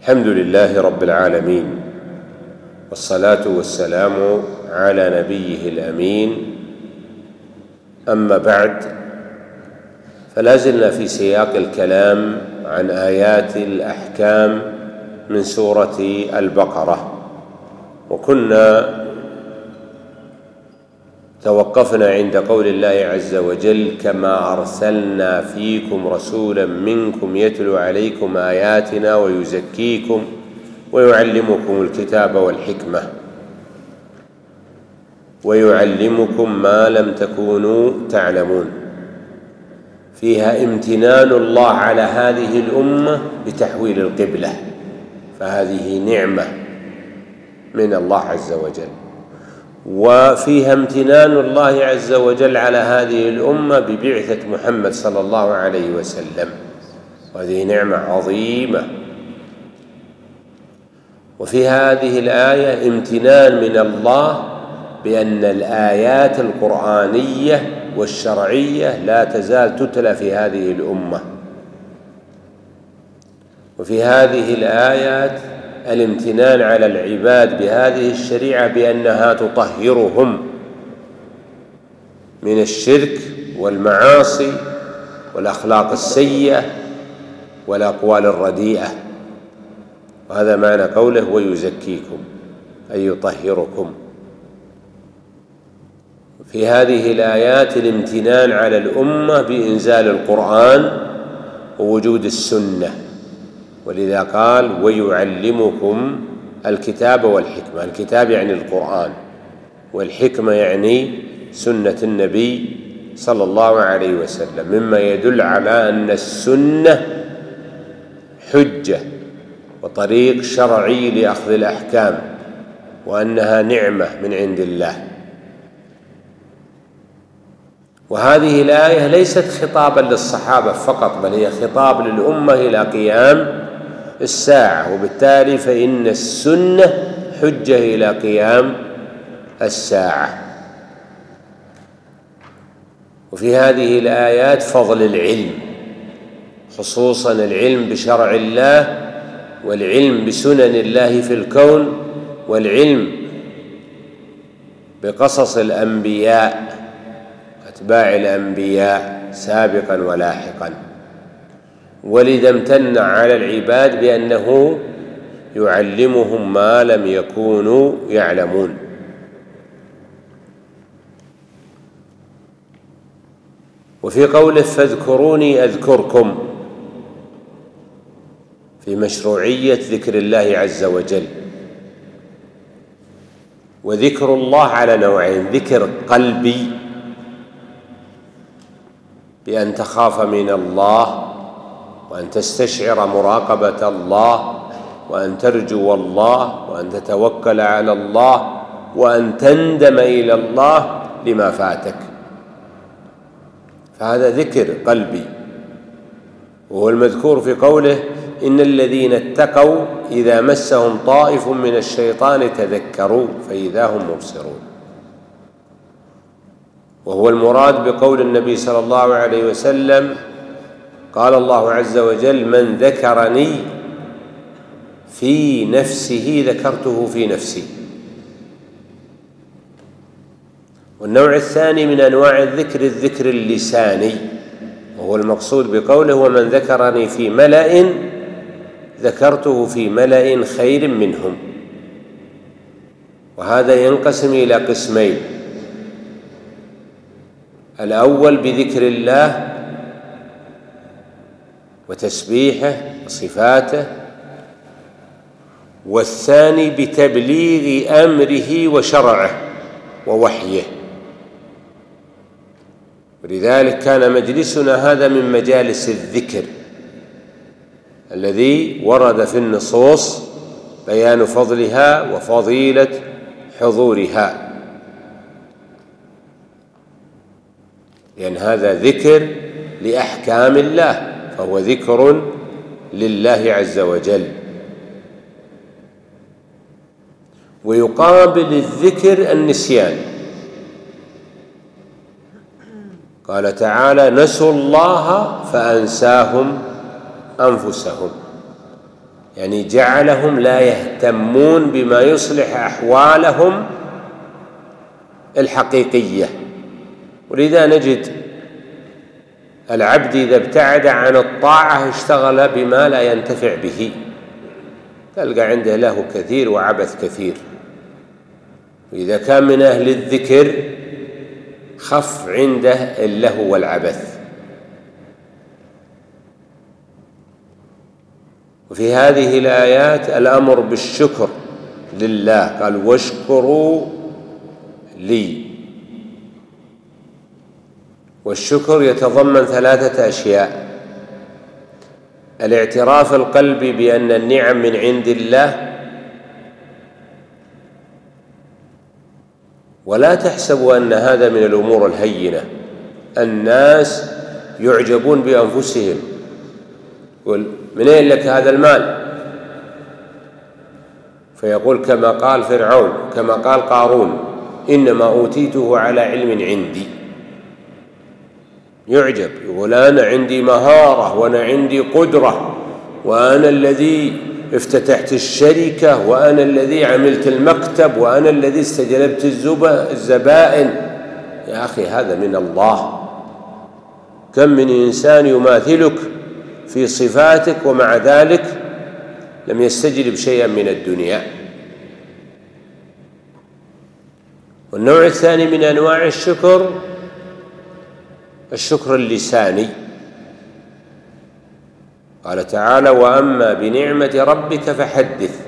الحمد لله رب العالمين، والصلاة والسلام على نبيه الأمين. أما بعد، فلا زلنا في سياق الكلام عن آيات الأحكام من سورة البقرة، وكنا توقفنا عند قول الله عز وجل: كما أرسلنا فيكم رسولا منكم يتلو عليكم آياتنا ويزكيكم ويعلمكم الكتاب والحكمة ويعلمكم ما لم تكونوا تعلمون. فيها امتنان الله على هذه الأمة بتحويل القبلة، فهذه نعمة من الله عز وجل. وفيها امتنان الله عز وجل على هذه الأمة ببعثة محمد صلى الله عليه وسلم، وهذه نعمة عظيمة. وفي هذه الآية امتنان من الله بأن الآيات القرآنية والشرعية لا تزال تتلى في هذه الأمة. وفي هذه الآيات الامتنان على العباد بهذه الشريعة بأنها تطهرهم من الشرك والمعاصي والأخلاق السيئة والأقوال الرديئة، وهذا معنى قوله ويزكيكم أي يطهركم. في هذه الآيات الامتنان على الأمة بإنزال القرآن ووجود السنة، ولذا قال ويعلمكم الكتاب والحكمة. الكتاب يعني القرآن، والحكمة يعني سنة النبي صلى الله عليه وسلم، مما يدل على أن السنة حجة وطريق شرعي لأخذ الأحكام، وأنها نعمة من عند الله. وهذه الآية ليست خطابا للصحابة فقط، بل هي خطاب للأمة إلى قيام الساعة، وبالتالي فإن السنة حجة إلى قيام الساعة. وفي هذه الآيات فضل العلم، خصوصا العلم بشرع الله، والعلم بسنن الله في الكون، والعلم بقصص الأنبياء أتباع الأنبياء سابقا ولاحقا. ولذا امتن على العباد بأنه يعلمهم ما لم يكونوا يعلمون. وفي قوله فاذكروني أذكركم، في مشروعية ذكر الله عز وجل. وذكر الله على نوعين: ذكر قلبي بأن تخاف من الله وأن تستشعر مراقبة الله وأن ترجو الله وأن تتوكل على الله وأن تندم إلى الله لما فاتك، فهذا ذكر قلبي، وهو المذكور في قوله إن الذين اتقوا إذا مسهم طائف من الشيطان تذكروا فإذا هم مبصرون. وهو المراد بقول النبي صلى الله عليه وسلم قال الله عز وجل من ذكرني في نفسه ذكرته في نفسي. والنوع الثاني من أنواع الذكر اللساني، وهو المقصود بقوله ومن ذكرني في ملأ ذكرته في ملأ خير منهم. وهذا ينقسم إلى قسمين: الأول بذكر الله وتسبيحه وصفاته، والثاني بتبليغ أمره وشرعه ووحيه. ولذلك كان مجلسنا هذا من مجالس الذكر الذي ورد في النصوص بيان فضلها وفضيلة حضورها، لأن هذا ذكر لأحكام الله، فهو ذكر لله عز وجل. ويقابل الذكر النسيان، قال تعالى نسوا الله فأنساهم أنفسهم، يعني جعلهم لا يهتمون بما يصلح أحوالهم الحقيقية. ولذا نجد العبد إذا ابتعد عن الطاعة اشتغل بما لا ينتفع به، تلقى عنده له كثير وعبث كثير. وإذا كان من أهل الذكر خف عنده اللهو والعبث. وفي هذه الآيات الأمر بالشكر لله، قال واشكروا لي. والشكر يتضمن 3 أشياء: الاعتراف القلبي بأن النعم من عند الله، ولا تحسبوا أن هذا من الأمور الهينة. الناس يعجبون بأنفسهم، يقول من أين لك هذا المال؟ فيقول كما قال فرعون، كما قال قارون: إنما أوتيته على علم عندي. يعجب، يقول أنا عندي مهارة وأنا عندي قدرة وأنا الذي افتتحت الشركة وأنا الذي عملت المكتب وأنا الذي استجلبت الزبائن. يا أخي هذا من الله. كم من إنسان يماثلك في صفاتك ومع ذلك لم يستجلب شيئا من الدنيا. والنوع الثاني من أنواع الشكر الشكر اللساني. قال تعالى: وأما بنعمة ربك فحدث.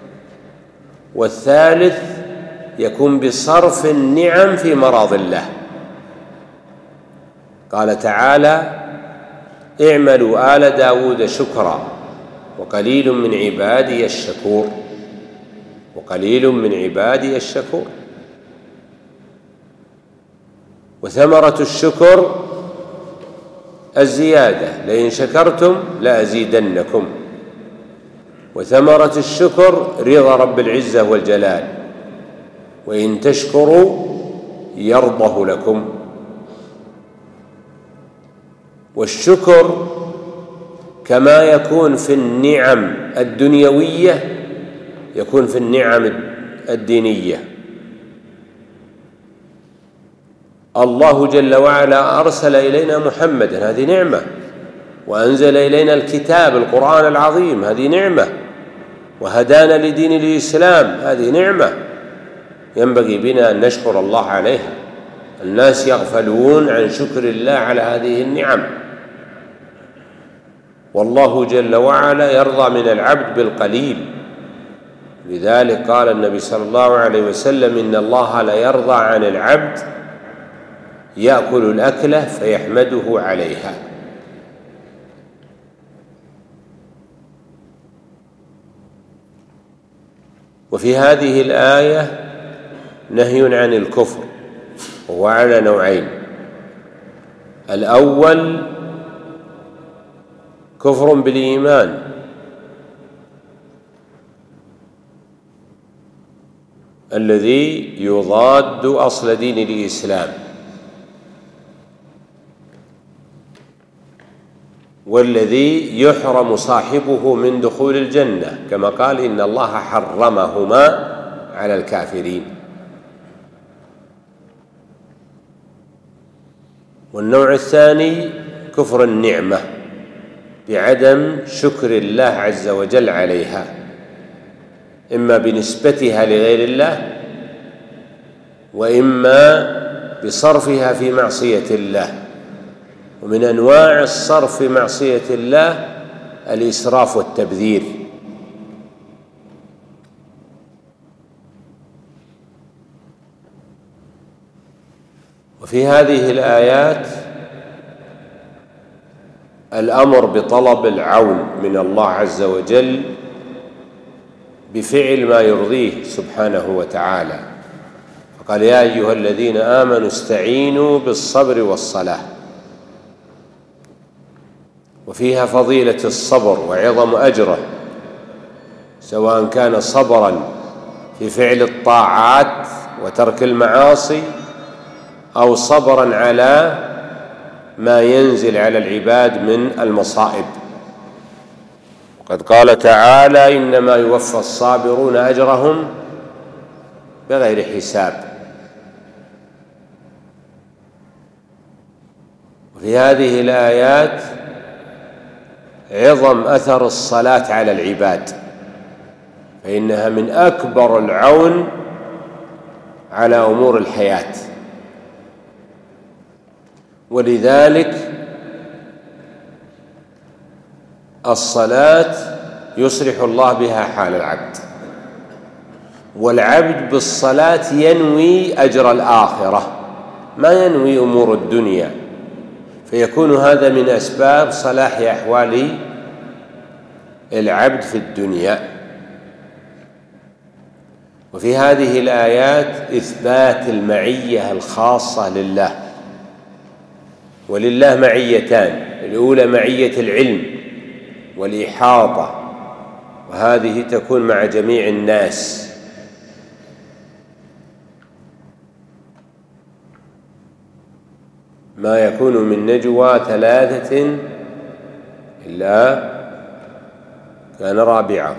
والثالث يكون بصرف النعم في مراض الله. قال تعالى: اعملوا آل داود شكرا وقليل من عبادي الشكور. وقليل من عبادي الشكور. وثمرة الشكر الزيادة: لئن شكرتم لأزيدنكم. وثمرة الشكر رضا رب العزة والجلال: وإن تشكروا يرضه لكم. والشكر كما يكون في النعم الدنيوية يكون في النعم الدينية. الله جل وعلا أرسل إلينا محمدا، هذه نعمة. وأنزل إلينا الكتاب القرآن العظيم، هذه نعمة. وهدانا لدين الإسلام، هذه نعمة ينبغي بنا أن نشكر الله عليها. الناس يغفلون عن شكر الله على هذه النعم. والله جل وعلا يرضى من العبد بالقليل. لذلك قال النبي صلى الله عليه وسلم: إن الله لا يرضى عن العبد يأكل الأكلة فيحمده عليها. وفي هذه الآية نهي عن الكفر، وهو على نوعين: الأول كفر بالإيمان، الذي يضاد أصل دين الإسلام، والذي يحرم صاحبه من دخول الجنة، كما قال: إن الله حرمهما على الكافرين. والنوع الثاني كفر النعمة بعدم شكر الله عز وجل عليها، إما بنسبتها لغير الله وإما بصرفها في معصية الله. ومن أنواع الصرف في معصية الله الإسراف والتبذير. وفي هذه الآيات الأمر بطلب العون من الله عز وجل بفعل ما يرضيه سبحانه وتعالى. فقال: يا أيها الذين آمنوا استعينوا بالصبر والصلاة. وفيها فضيلة الصبر وعظم أجره، سواء كان صبرا في فعل الطاعات وترك المعاصي أو صبرا على ما ينزل على العباد من المصائب. قد قال تعالى: إنما يوفى الصابرون أجرهم بغير حساب. وفي هذه الآيات عظم أثر الصلاة على العباد، فإنها من أكبر العون على أمور الحياة، ولذلك الصلاة يصلح الله بها حال العبد، والعبد بالصلاة ينوي أجر الآخرة، ما ينوي أمور الدنيا، فيكون هذا من أسباب صلاح أحوال العبد في الدنيا. وفي هذه الآيات إثبات المعية الخاصة لله، ولله معيتان: الأولى معية العلم والإحاطة، وهذه تكون مع جميع الناس، ما يكون من نجوى 3 إلا كان رابعة،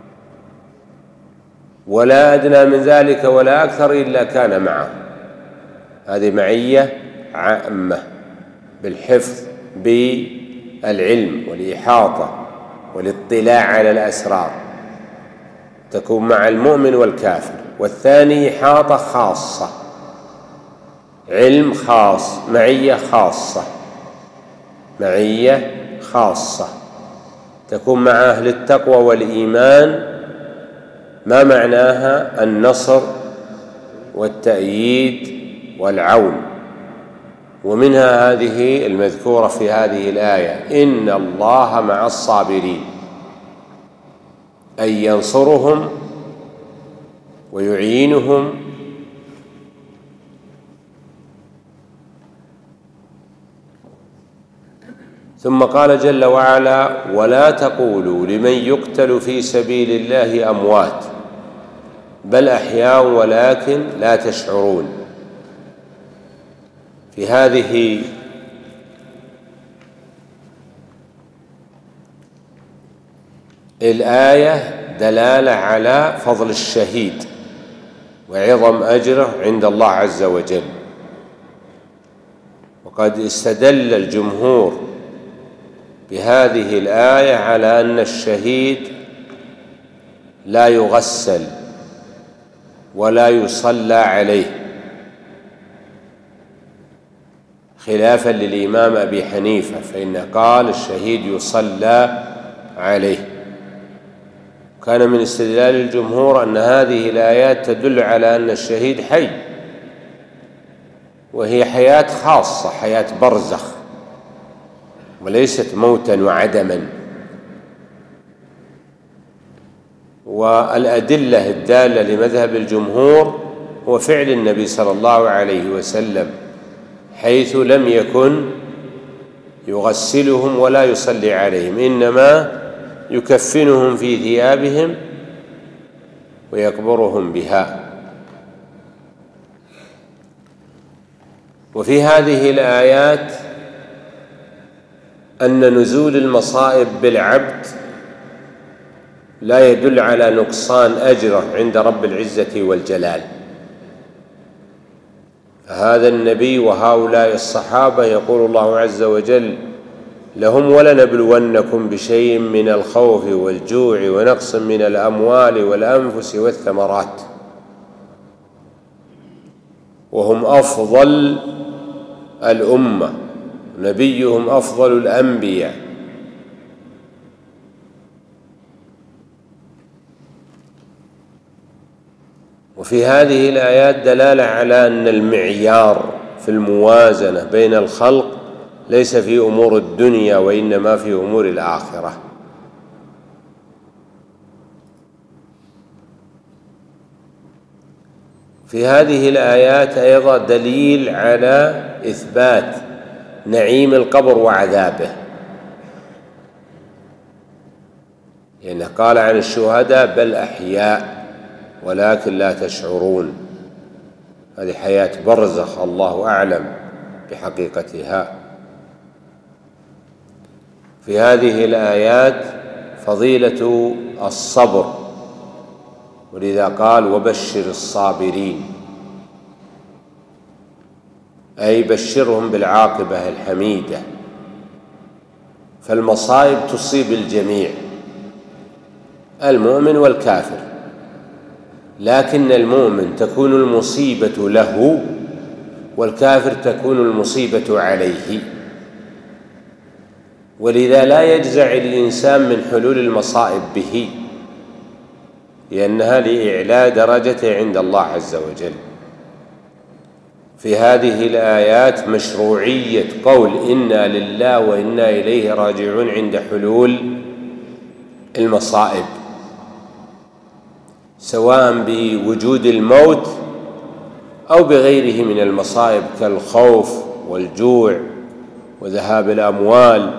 ولا أدنى من ذلك ولا أكثر إلا كان معه. هذه معية عامة بالحفظ بالعلم والإحاطة والاطلاع على الأسرار، تكون مع المؤمن والكافر. والثاني إحاطة خاصة، علم خاص، معية خاصة، معية خاصة تكون مع أهل التقوى والإيمان، ما معناها؟ النصر والتأييد والعون. ومنها هذه المذكورة في هذه الآية: إن الله مع الصابرين، أي ينصرهم ويعينهم ثم قال جل وعلا: ولا تقولوا لمن يقتل في سبيل الله أموات بل أحياء ولكن لا تشعرون. في هذه الآية دلالة على فضل الشهيد وعظم أجره عند الله عز وجل. وقد استدل الجمهور بهذه الآية على أن الشهيد لا يغسل ولا يصلى عليه، خلافا للإمام أبي حنيفة، فإنه قال الشهيد يصلى عليه. كان من استدلال الجمهور أن هذه الآيات تدل على أن الشهيد حي، وهي حياة خاصة، حياة برزخ، وليست موتا وعدما. والأدلة الدالة لمذهب الجمهور هو فعل النبي صلى الله عليه وسلم، حيث لم يكن يغسلهم ولا يصلي عليهم، إنما يكفنهم في ثيابهم ويقبرهم بها. وفي هذه الآيات أن نزول المصائب بالعبد لا يدل على نقصان أجره عند رب العزة والجلال. فهذا النبي وهؤلاء الصحابة يقول الله عز وجل لهم: ولنبلونكم بشيء من الخوف والجوع ونقص من الأموال والأنفس والثمرات، وهم أفضل الأمة، نبيهم أفضل الأنبياء. وفي هذه الآيات دلالة على أن المعيار في الموازنة بين الخلق ليس في أمور الدنيا وإنما في أمور الآخرة. في هذه الآيات أيضا دليل على إثبات نعيم القبر وعذابه، لأنه قال عن الشهداء: بل أحياء ولكن لا تشعرون. هذه حياة برزخ الله أعلم بحقيقتها. في هذه الآيات فضيلة الصبر، ولذا قال وبشر الصابرين، أي بشرهم بالعاقبة الحميدة. فالمصائب تصيب الجميع، المؤمن والكافر، لكن المؤمن تكون المصيبة له، والكافر تكون المصيبة عليه. ولذا لا يجزع الإنسان من حلول المصائب به، لأنها لإعلاء درجته عند الله عز وجل. في هذه الآيات مشروعية قول إنا لله وإنا إليه راجعون عند حلول المصائب، سواء بوجود الموت أو بغيره من المصائب كالخوف والجوع وذهاب الأموال،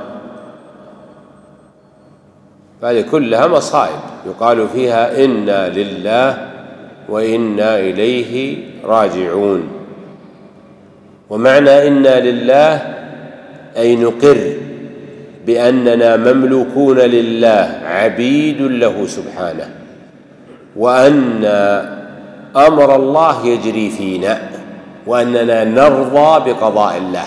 فهذه كلها مصائب يقال فيها إنا لله وإنا إليه راجعون. ومعنى إنا لله أي نقر بأننا مملوكون لله عبيد له سبحانه، وأن أمر الله يجري فينا، وأننا نرضى بقضاء الله.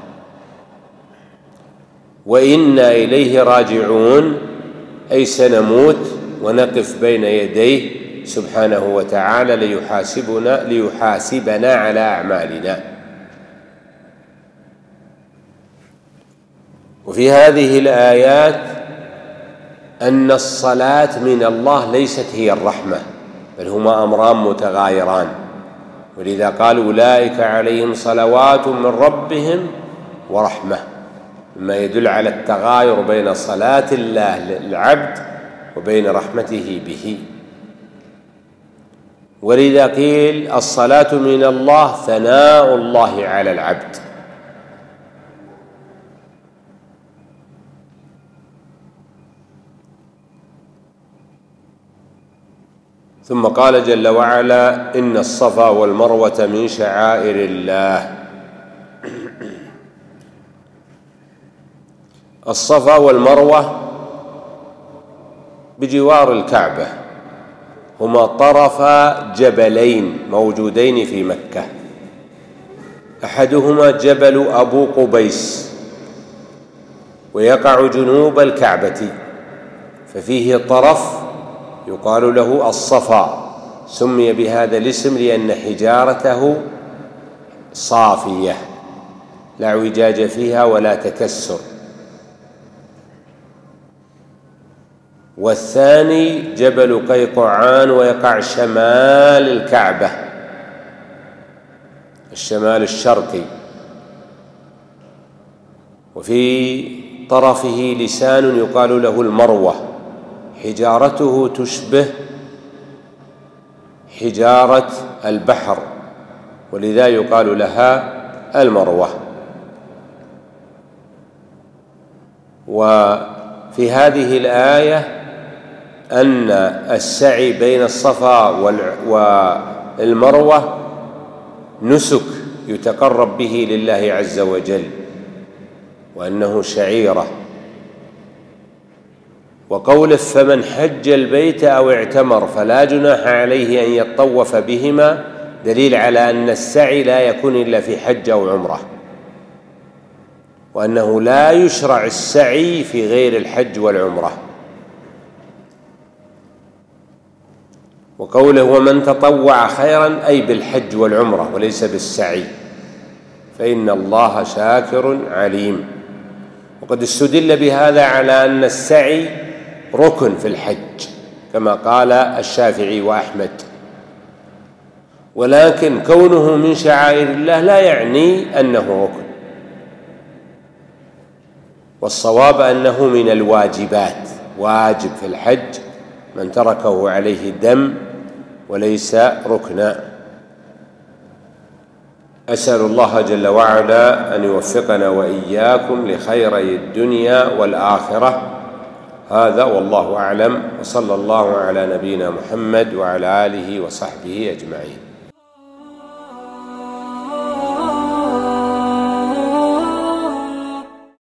وإنا إليه راجعون أي سنموت ونقف بين يديه سبحانه وتعالى ليحاسبنا على أعمالنا. وفي هذه الآيات أن الصلاة من الله ليست هي الرحمة، بل هما أمران متغايران، ولذا قال أولئك عليهم صلوات من ربهم ورحمة، مما يدل على التغاير بين صلاة الله للعبد وبين رحمته به. ولذا قيل الصلاة من الله ثناء الله على العبد. ثم قال جل وعلا إن الصفا والمروة من شعائر الله. الصفا والمروة بجوار الكعبة، هما طرفا جبلين موجودين في مكة، أحدهما جبل أبو قبيس ويقع جنوب الكعبة، ففيه طرف يقال له الصفا، سمي بهذا الاسم لأن حجارته صافية لا اعوجاج فيها ولا تكسر. والثاني جبل قيقعان ويقع شمال الكعبة، الشمال الشرقي، وفي طرفه لسان يقال له المروة، حجارته تشبه حجارة البحر، ولذا يقال لها المروة. وفي هذه الآية أن السعي بين الصفا والمروة نسك يتقرب به لله عز وجل، وأنه شعيرة. وقوله فمن حج البيت أو اعتمر فلا جناح عليه أن يطوف بهما دليل على أن السعي لا يكون إلا في حج أو عمرة، وأنه لا يشرع السعي في غير الحج والعمرة. وقوله ومن تطوع خيرا أي بالحج والعمرة وليس بالسعي، فإن الله شاكر عليم. وقد استدل بهذا على أن السعي ركن في الحج كما قال الشافعي وأحمد، ولكن كونه من شعائر الله لا يعني أنه ركن، والصواب أنه من الواجبات، واجب في الحج من تركه عليه دم وليس ركنا. أسأل الله جل وعلا أن يوفقنا وإياكم لخيري الدنيا والآخرة. هذا والله أعلم، وصلى الله على نبينا محمد وعلى آله وصحبه أجمعين.